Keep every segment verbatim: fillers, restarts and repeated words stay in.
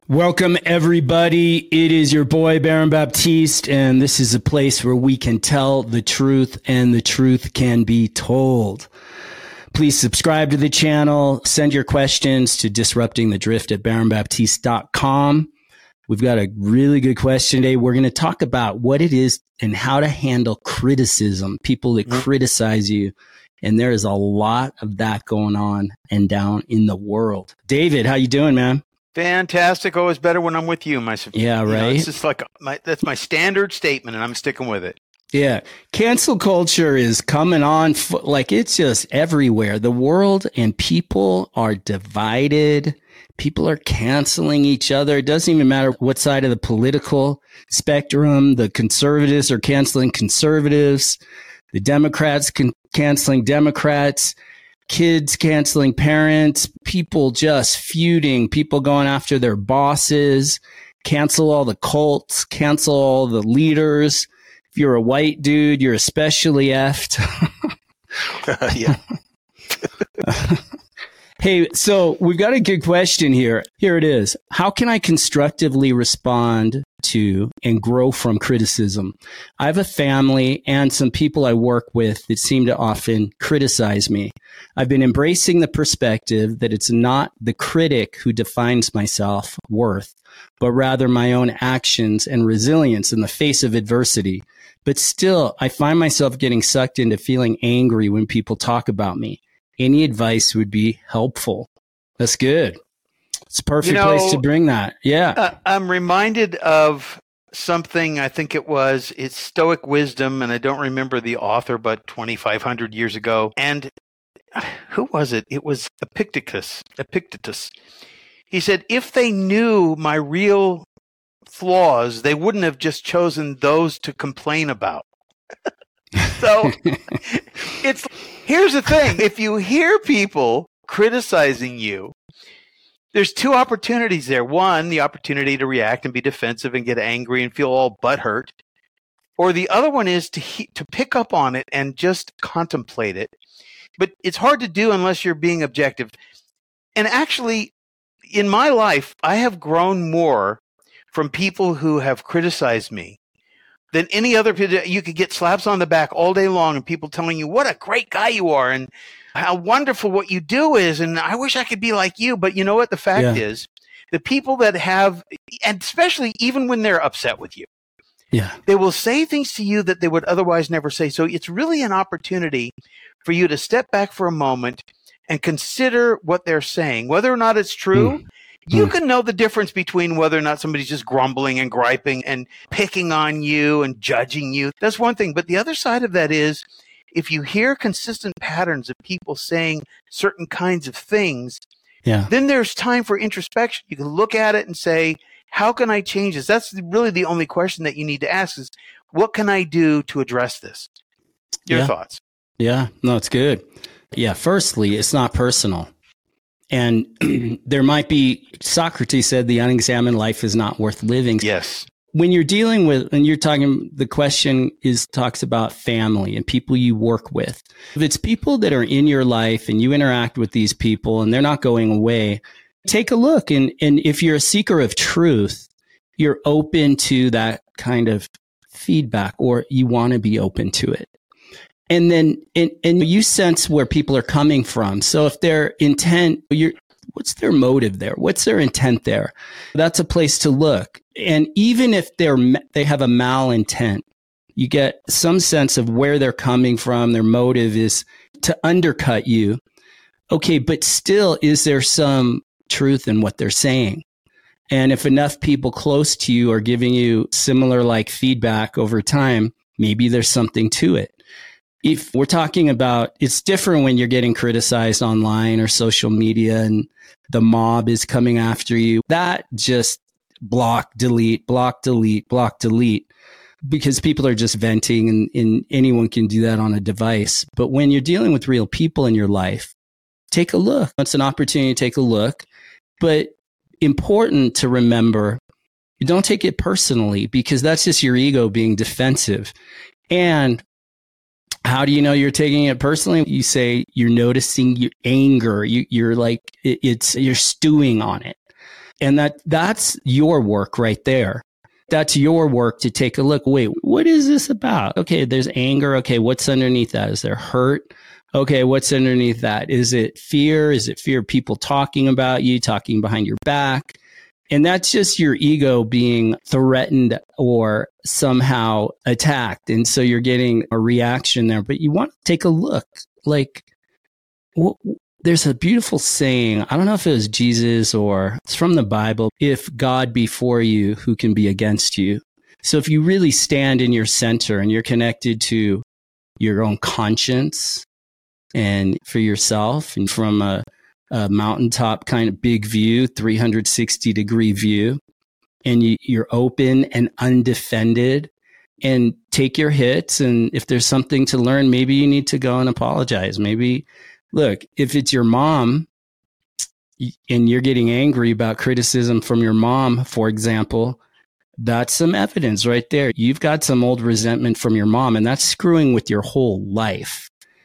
Welcome, everybody. It is your boy, Baron Baptiste, and this is a place where we can tell the truth and the truth can be told. Please subscribe to the channel. Send your questions to disrupting the drift at baron baptiste dot com. We've got a really good question today. We're going to talk about what it is and how to handle criticism, people that mm-hmm. criticize you. And there is a lot of that going on and down in the world. David, how you doing, man? Fantastic. Always better when I'm with you, my Yeah, right. You know, it's just like my, that's my standard statement, and I'm sticking with it. Yeah. Cancel culture is coming on. Like, it's just everywhere. The world and people are divided. People are canceling each other. It doesn't even matter what side of the political spectrum. The conservatives are canceling conservatives. The Democrats can canceling Democrats. Kids canceling parents, people just feuding, people going after their bosses, cancel all the cults, cancel all the leaders. If you're a white dude, you're especially effed. Yeah. Hey, so we've got a good question here. Here it is. How can I constructively respond to and grow from criticism? I have a family and some people I work with that seem to often criticize me. I've been embracing the perspective that it's not the critic who defines my self-worth, but rather my own actions and resilience in the face of adversity. But still, I find myself getting sucked into feeling angry when people talk about me. Any advice would be helpful. That's good. It's a perfect you know, place to bring that. Yeah. Uh, I'm reminded of something, I think it was, it's Stoic Wisdom, and I don't remember the author, but twenty-five hundred years ago. And who was it? It was Epictetus. Epictetus. He said, if they knew my real flaws, they wouldn't have just chosen those to complain about. So it's here's the thing. If you hear people criticizing you, there's two opportunities there. One, the opportunity to react and be defensive and get angry and feel all butthurt. Or the other one is to he- to pick up on it and just contemplate it. But it's hard to do unless you're being objective. And actually, in my life, I have grown more from people who have criticized me than any other. You could get slaps on the back all day long and people telling you what a great guy you are and how wonderful what you do is. And I wish I could be like you. But you know what? The fact yeah. is, the people that have, and especially even when they're upset with you, yeah, they will say things to you that they would otherwise never say. So it's really an opportunity for you to step back for a moment and consider what they're saying, whether or not it's true. Mm. You can know the difference between whether or not somebody's just grumbling and griping and picking on you and judging you. That's one thing. But the other side of that is, if you hear consistent patterns of people saying certain kinds of things, yeah. then there's time for introspection. You can look at it and say, how can I change this? That's really the only question that you need to ask is, what can I do to address this? Your yeah. thoughts? Yeah, no, it's good. Yeah, firstly, it's not personal. And there might be, Socrates said the unexamined life is not worth living. Yes. When you're dealing with, and you're talking, the question is, talks about family and people you work with. If it's people that are in your life and you interact with these people and they're not going away, take a look. And, and if you're a seeker of truth, you're open to that kind of feedback, or you want to be open to it. And then, and, and you sense where people are coming from. So if their intent, you're, what's their motive there? What's their intent there? That's a place to look. And even if they're, they have a malintent, you get some sense of where they're coming from. Their motive is to undercut you. Okay, but still, is there some truth in what they're saying? And if enough people close to you are giving you similar like feedback over time, maybe there's something to it. If we're talking about, it's different when you're getting criticized online or social media and the mob is coming after you. That just block, delete, block, delete, block, delete, because people are just venting, and, and anyone can do that on a device. But when you're dealing with real people in your life, take a look. It's an opportunity to take a look. But important to remember, you don't take it personally, because that's just your ego being defensive. And how do you know you're taking it personally? You say you're noticing your anger. You, you're like, it, it's, you're stewing on it. And that that's your work right there. That's your work to take a look. Wait, what is this about? Okay, there's anger. Okay, what's underneath that? Is there hurt? Okay, what's underneath that? Is it fear? Is it fear of people talking about you, talking behind your back? And that's just your ego being threatened or somehow attacked. And so you're getting a reaction there. But you want to take a look. Like, what, there's a beautiful saying. I don't know if it was Jesus or it's from the Bible. If God be for you, who can be against you? So if you really stand in your center and you're connected to your own conscience and for yourself and from a, a mountaintop kind of big view, three hundred sixty degree view, and you, you're open and undefended and take your hits. And if there's something to learn, maybe you need to go and apologize. Maybe Look, if it's your mom and you're getting angry about criticism from your mom, for example, that's some evidence right there. You've got some old resentment from your mom, and that's screwing with your whole life.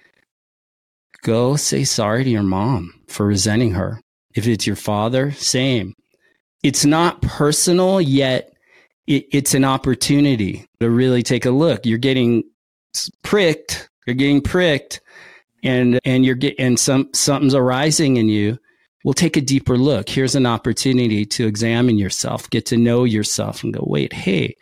Go say sorry to your mom for resenting her. If it's your father, same. It's not personal, yet it, it's an opportunity to really take a look. You're getting pricked. You're getting pricked. And and you're get, and some something's arising in you. We'll take a deeper look. Here's an opportunity to examine yourself, get to know yourself, and go, wait, hey,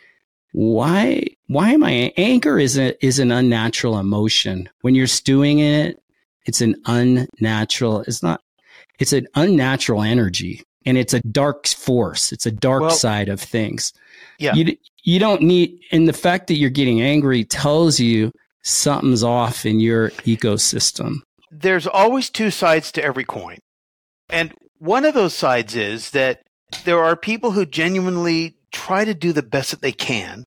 why why am I anger is a, is an unnatural emotion. When you're stewing in it, it's an unnatural. It's not. It's an unnatural energy, and it's a dark force. It's a dark well, side of things. Yeah. You you don't need. And the fact that you're getting angry tells you something's off in your ecosystem. There's always two sides to every coin. And one of those sides is that there are people who genuinely try to do the best that they can,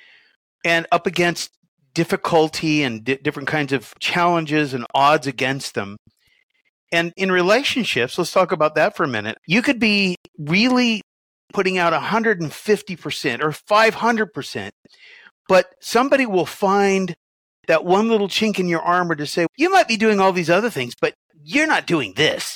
and up against difficulty and di- different kinds of challenges and odds against them. And in relationships, let's talk about that for a minute. You could be really putting out one hundred fifty percent or five hundred percent, but somebody will find that one little chink in your armor to say, you might be doing all these other things, but you're not doing this.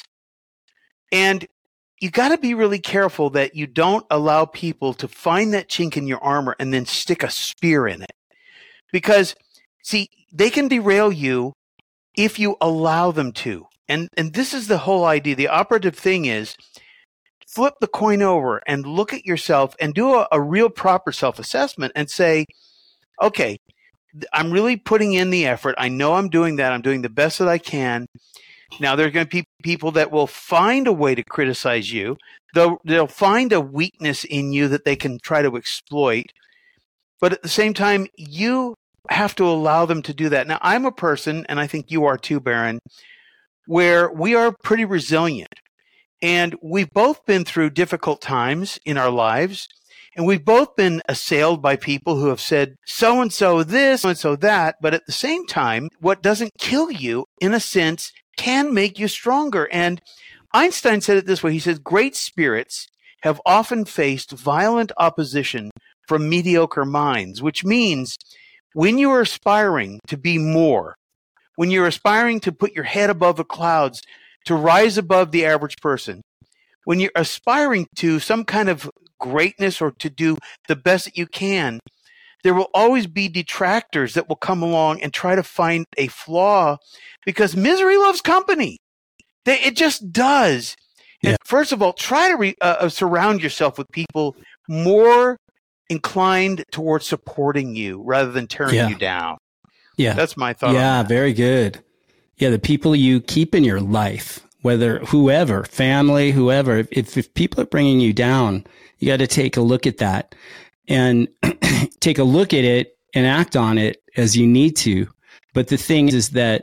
And you got to be really careful that you don't allow people to find that chink in your armor and then stick a spear in it. Because, see, they can derail you if you allow them to. And, and this is the whole idea. The operative thing is flip the coin over and look at yourself and do a, a real proper self-assessment and say, okay, I'm really putting in the effort. I know I'm doing that. I'm doing the best that I can. Now, there are going to be people that will find a way to criticize you. They'll, they'll find a weakness in you that they can try to exploit. But at the same time, you have to allow them to do that. Now, I'm a person, and I think you are too, Baron, where we are pretty resilient. And we've both been through difficult times in our lives. And we've both been assailed by people who have said, so-and-so this, so-and-so that. But at the same time, what doesn't kill you, in a sense, can make you stronger. And Einstein said it this way. He says, great spirits have often faced violent opposition from mediocre minds, which means when you are aspiring to be more, when you're aspiring to put your head above the clouds, to rise above the average person, when you're aspiring to some kind of greatness or to do the best that you can, there will always be detractors that will come along and try to find a flaw, because misery loves company. They, it just does. Yeah. And first of all, try to re, uh, surround yourself with people more inclined towards supporting you rather than tearing yeah. you down. Yeah. That's my thought. Yeah, very good. Yeah, the people you keep in your life, whether whoever, family, whoever, if, if people are bringing you down, you got to take a look at that and take a look at it and act on it as you need to. But the thing is, is that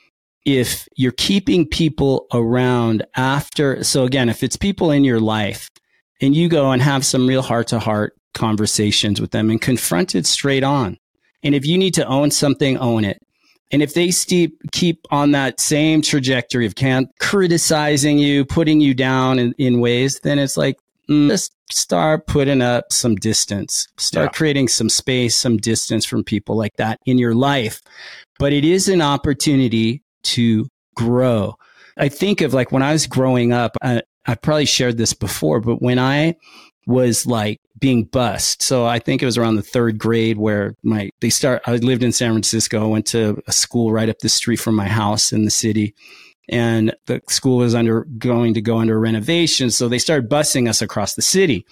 if you're keeping people around after, so again, if it's people in your life and you go and have some real heart to heart conversations with them and confront it straight on. And if you need to own something, own it. And if they steep, keep on that same trajectory of can criticizing you, putting you down in, in ways, then it's like, mm, just start putting up some distance, start yeah. creating some space, some distance from people like that in your life. But it is an opportunity to grow. I think of like when I was growing up, I, I probably shared this before, but when I was like being bused, so I think it was around the third grade where my, they start, I lived in San Francisco. I went to a school right up the street from my house in the city. And the school was undergoing to go under renovation. So they started busing us across the city.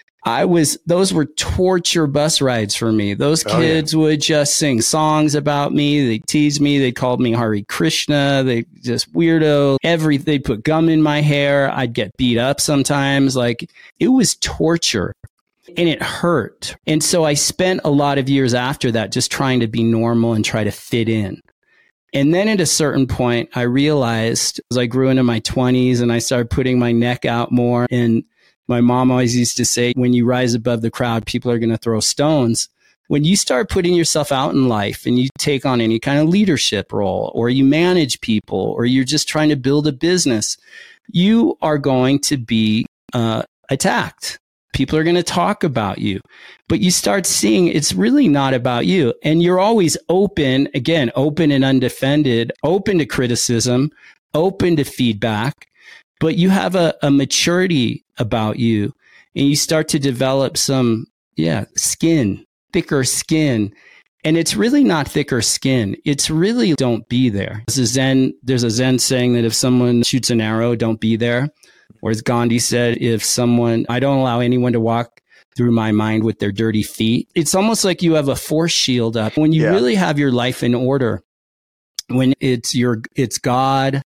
I was, those were torture bus rides for me. Those kids oh, yeah. would just sing songs about me. They teased me. They called me Hare Krishna. They just weirdo. Every, they'd put gum in my hair. I'd get beat up sometimes. Like, it was torture and it hurt. And so I spent a lot of years after that just trying to be normal and try to fit in. And then at a certain point, I realized as I grew into my twenties and I started putting my neck out more. And my mom always used to say, when you rise above the crowd, people are going to throw stones. When you start putting yourself out in life and you take on any kind of leadership role, or you manage people, or you're just trying to build a business, you are going to be uh, attacked. People are going to talk about you, but you start seeing it's really not about you. And you're always open, again, open and undefended, open to criticism, open to feedback, but you have a, a maturity about you and you start to develop some, yeah, skin, thicker skin. And it's really not thicker skin. It's really don't be there. There's a Zen, there's a Zen saying that if someone shoots an arrow, don't be there. Or as Gandhi said, if someone, I don't allow anyone to walk through my mind with their dirty feet. It's almost like you have a force shield up. When you yeah. really have your life in order, when it's your, it's God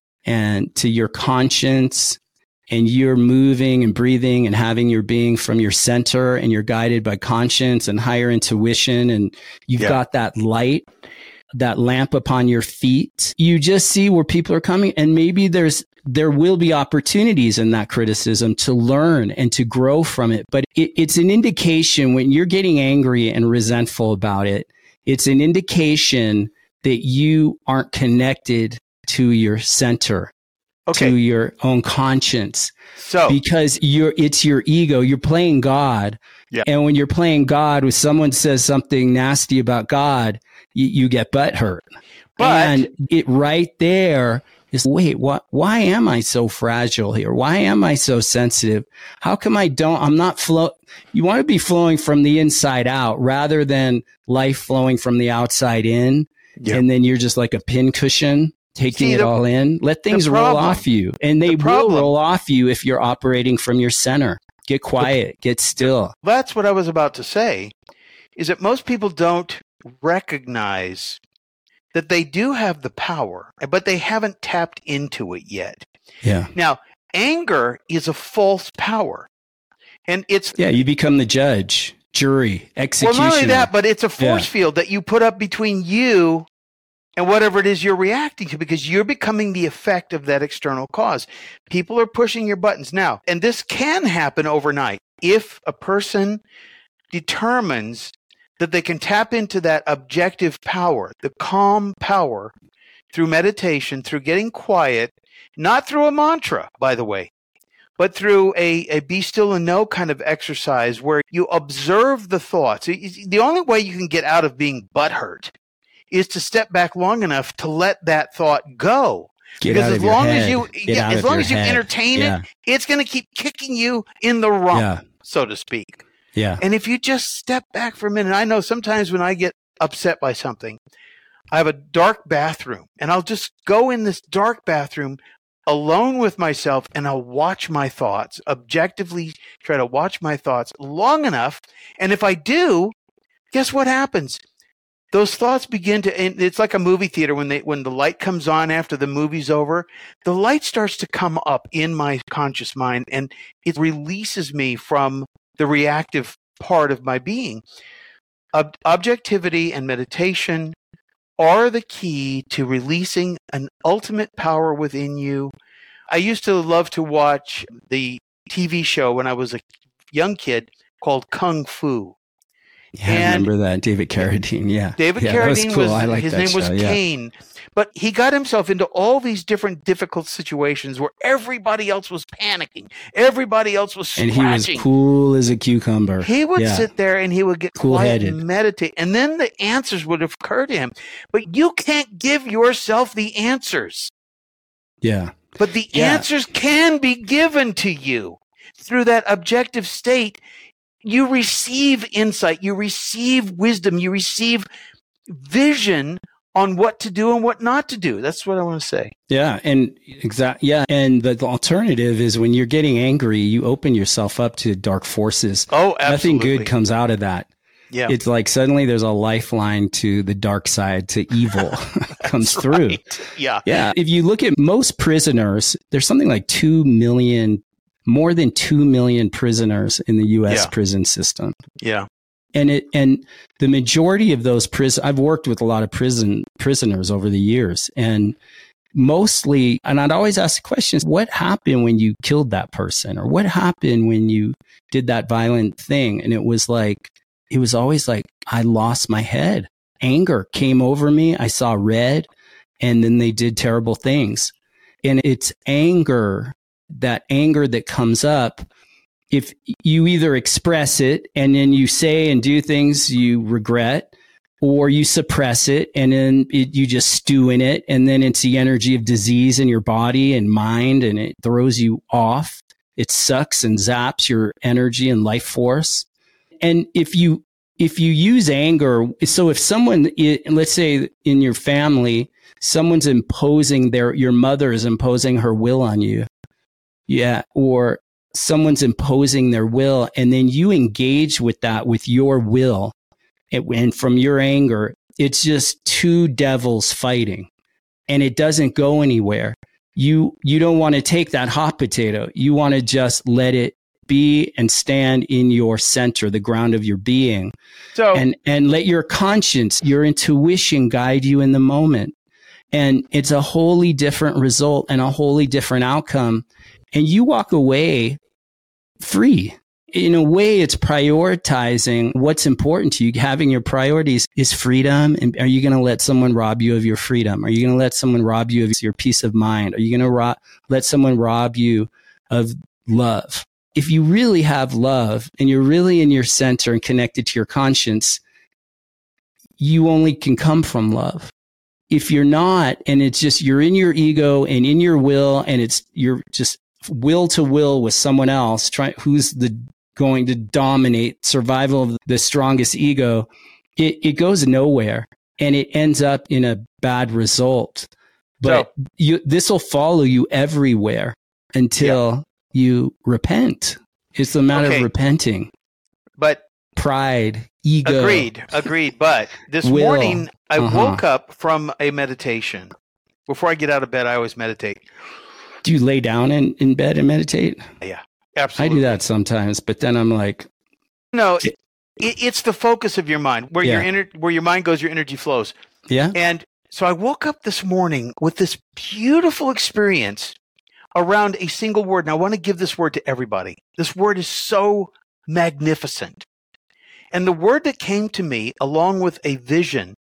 and to your conscience, and you're moving and breathing and having your being from your center, and you're guided by conscience and higher intuition, and you've yeah. got that light, that lamp upon your feet, you just see where people are coming. And maybe there's, there will be opportunities in that criticism to learn and to grow from it. But it, it's an indication when you're getting angry and resentful about it, it's an indication that you aren't connected to your center, okay. to your own conscience. So, because you're, it's your ego, you're playing God. Yeah. And when you're playing God, when someone says something nasty about God, you, you get butthurt. But and it right there is, wait, what, why am I so fragile here? Why am I so sensitive? How come I don't, I'm not flow. You want to be flowing from the inside out rather than life flowing from the outside in. Yeah. And then you're just like a pincushion taking See, the, it all in. Let things problem, roll off you. And they the will roll off you if you're operating from your center. Get quiet, get still. That's what I was about to say, is that most people don't recognize that they do have the power, but they haven't tapped into it yet. Yeah. Now, anger is a false power. And it's... Yeah, you become the judge, jury, executioner. Well, not only that, but it's a force yeah. field that you put up between you and whatever it is you're reacting to, because you're becoming the effect of that external cause. People are pushing your buttons now. And this can happen overnight if a person determines that they can tap into that objective power, the calm power, through meditation, through getting quiet, not through a mantra, by the way, but through a, a be still and know kind of exercise where you observe the thoughts. The only way you can get out of being butthurt is to step back long enough to let that thought go. Get because out as of your long head. as you Get yeah, out as of long your as you head. entertain yeah. it, it's going to keep kicking you in the rump, yeah. so to speak. Yeah. And if you just step back for a minute, I know sometimes when I get upset by something, I have a dark bathroom, and I'll just go in this dark bathroom alone with myself, and I'll watch my thoughts, objectively try to watch my thoughts long enough. And if I do, guess what happens? Those thoughts begin to, and it's like a movie theater when they, when the light comes on after the movie's over, the light starts to come up in my conscious mind, and it releases me from the reactive part of my being. Ob- objectivity and meditation are the key to releasing an ultimate power within you. I used to love to watch the T V show when I was a young kid called Kung Fu. Yeah, and I remember that. David Carradine, yeah. David yeah, Carradine was, cool. I like his that name show, was yeah. Kane. But he got himself into all these different difficult situations where everybody else was panicking. Everybody else was scratching. And he was cool as a cucumber. He would yeah. sit there and he would get quiet and meditate. And then the answers would occur to him. But you can't give yourself the answers. Yeah. But the Yeah. answers can be given to you through that objective state. You receive insight, you receive wisdom, you receive vision on what to do and what not to do. That's what I want to say. Yeah. And exactly. Yeah. And the, the alternative is when you're getting angry, you open yourself up to dark forces. Oh, absolutely. Nothing good comes out of that. Yeah. It's like suddenly there's a lifeline to the dark side, to evil comes through. Right. Yeah. Yeah. If you look at most prisoners, there's something like two million, more than two million prisoners in the U S Yeah. prison system. Yeah. And it, and the majority of those prison, I've worked with a lot of prison prisoners over the years, and mostly, and I'd always ask the questions, what happened when you killed that person? Or what happened when you did that violent thing? And it was like, it was always like, I lost my head. Anger came over me. I saw red, and then they did terrible things. And it's anger, that anger that comes up. If you either express it and then you say and do things you regret, or you suppress it and then it, you just stew in it, and then it's the energy of disease in your body and mind, and it throws you off. It sucks and zaps your energy and life force. And if you if you use anger, so if someone, let's say in your family, someone's imposing their, your mother is imposing her will on you, yeah, or someone's imposing their will, and then you engage with that with your will, and, and from your anger, it's just two devils fighting, and it doesn't go anywhere. You you don't want to take that hot potato. You want to just let it be and stand in your center, the ground of your being, So and and let your conscience, your intuition guide you in the moment. And it's a wholly different result and a wholly different outcome. And you walk away free. In a way, it's prioritizing what's important to you. Having your priorities is freedom. And are you going to let someone rob you of your freedom? Are you going to let someone rob you of your peace of mind? Are you going to ro- let someone rob you of love? If you really have love and you're really in your center and connected to your conscience, you only can come from love. If you're not, and it's just, you're in your ego and in your will, and it's, you're just will to will with someone else, try, who's the going to dominate survival of the strongest ego, it, it goes nowhere, and it ends up in a bad result. But So- you, this will follow you everywhere until you repent. It's a matter Okay. of repenting. but Pride, ego. agreed, agreed. But this Will. morning I Uh-huh. woke up from a meditation. Before I get out of bed, I always meditate. Do you lay down in, in bed and meditate? Yeah, I absolutely. do that sometimes, but then I'm like, No, it, it, it's the focus of your mind. Where your Yeah. ener- where your mind goes, your energy flows. yeah, And so I woke up this morning with this beautiful experience around a single word. And I want to give this word to everybody. This word is so magnificent. And the word that came to me, along with a vision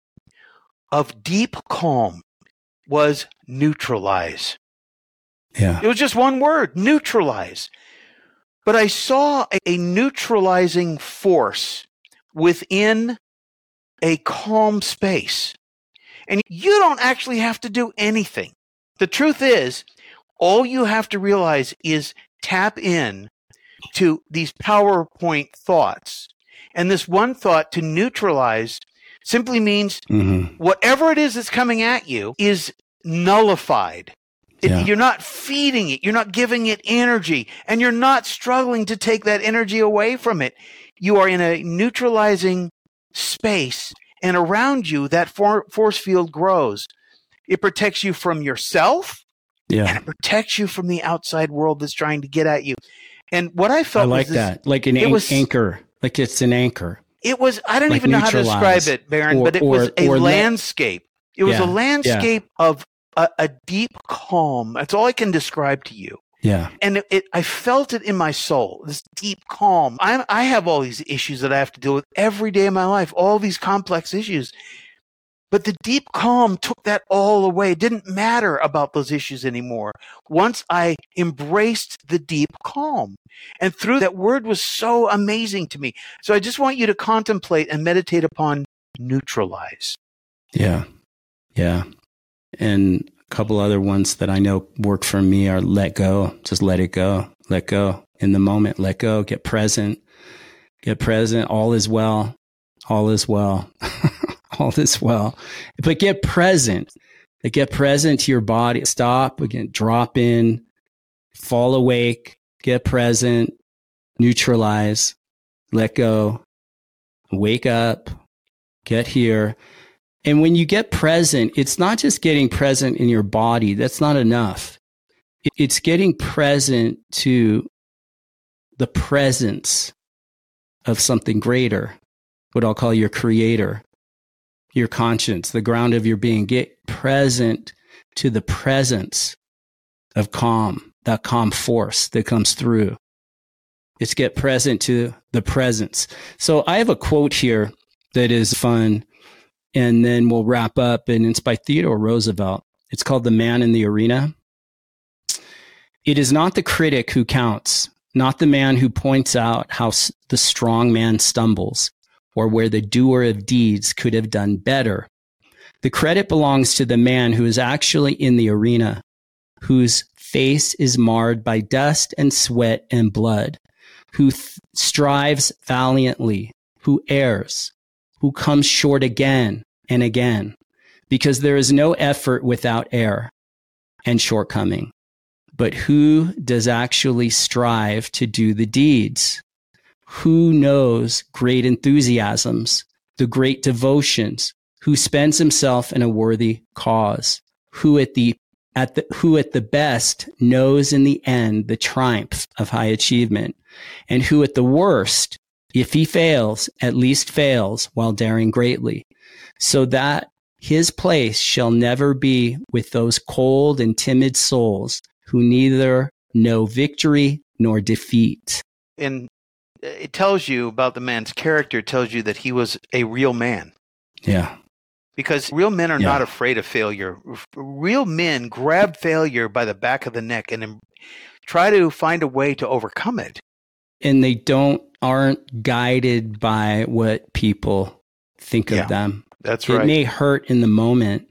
of deep calm, was neutralize. yeah, It was just one word, neutralize. But I saw a, a neutralizing force within a calm space. And you don't actually have to do anything. The truth is, all you have to realize is tap in to these PowerPoint thoughts. And this one thought, to neutralize, simply means mm-hmm. whatever it is that's coming at you is nullified. It- Yeah. You're not feeding it. You're not giving it energy, and you're not struggling to take that energy away from it. You are in a neutralizing space, and around you, that for- force field grows. It protects you from yourself, and yeah. it protects you from the outside world that's trying to get at you. And what I felt I like was this, that, like an it an- was- anchor, like it's an anchor. it was, I don't Like even know how to neutralize. describe it, Baron, Or- but it or- was a or let- landscape. It was Yeah, a landscape of a, a deep calm. That's all I can describe to you. Yeah, And it, it, I felt it in my soul, this deep calm. I, I have all these issues that I have to deal with every day of my life, all these complex issues. But the deep calm took that all away. It didn't matter about those issues anymore once I embraced the deep calm. And through that word was so amazing to me. So I just want you to contemplate and meditate upon neutralize. yeah, yeah. And A couple other ones that I know work for me are let go. Just let it go. Let go in the moment. Let go. Get present. Get present. All is well. All is well. All is well. But get present. Get present to your body. Stop. Again, drop in. Fall awake. Get present. Neutralize. Let go. Wake up. Get here. And when you get present, it's not just getting present in your body. That's not enough. It's getting present to the presence of something greater, what I'll call your creator, your conscience, the ground of your being. Get present to the presence of calm, that calm force that comes through. It's get present to the presence. So I have a quote here that is fun, and then we'll wrap up, and it's by Theodore Roosevelt. It's called The Man in the Arena. It is not the critic who counts, not the man who points out how the strong man stumbles, or where the doer of deeds could have done better. The credit belongs to the man who is actually in the arena, whose face is marred by dust and sweat and blood, who th- strives valiantly, who errs, who comes short again and again, because there is no effort without error and shortcoming. But who does actually strive to do the deeds? Who knows great enthusiasms, the great devotions, who spends himself in a worthy cause, who at the at the who at the best knows in the end the triumph of high achievement, and who at the worst, if he fails, at least fails while daring greatly, so that his place shall never be with those cold and timid souls who neither know victory nor defeat. And it tells you about the man's character, it tells you that he was a real man. Yeah. Because real men are Yeah. not afraid of failure. Real men grab failure by the back of the neck and try to find a way to overcome it. And they don't aren't guided by what people think of Yeah, them. That's It right. may hurt in the moment,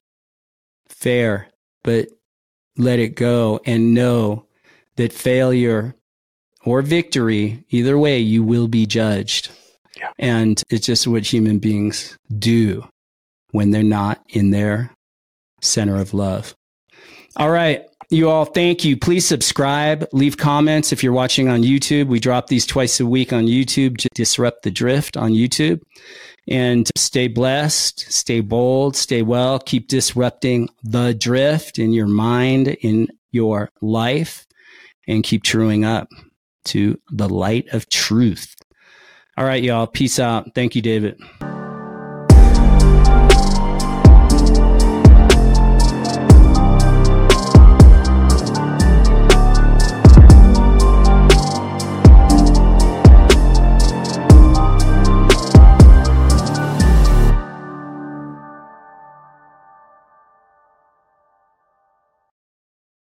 fair, but let it go and know that failure or victory, either way, you will be judged. Yeah. And it's just what human beings do when they're not in their center of love. All right. You all, thank you. Please subscribe, leave comments if you're watching on YouTube. We drop these twice a week on YouTube to disrupt the drift on YouTube. And stay blessed, stay bold, stay well, keep disrupting the drift in your mind, in your life, and keep truing up to the light of truth. All right, y'all. Peace out. Thank you, David.